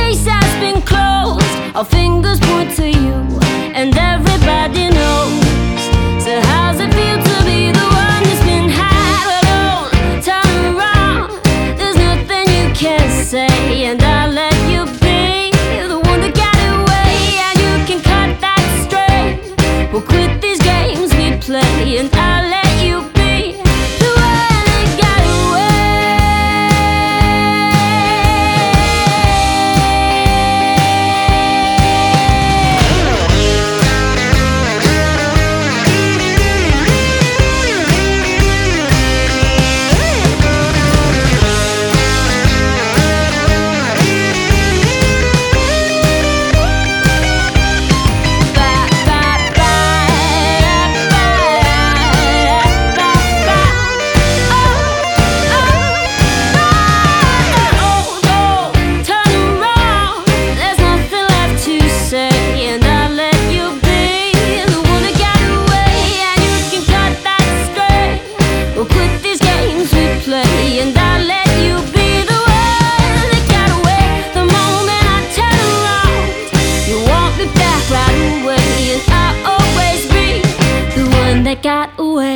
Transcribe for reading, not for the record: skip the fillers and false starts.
case has been closed. Our fingers point to you, and everybody knows. So how's it feel to be the one that's been had? But don't turn around, there's nothing you can say, and I'll let you be the one that got away. And you can cut that straight. We'll quit these games we play, and I'll let you be the one that got away. And I'll let you be the one that got away. The moment I turn around, you want me back right away, and I'll always be the one that got away.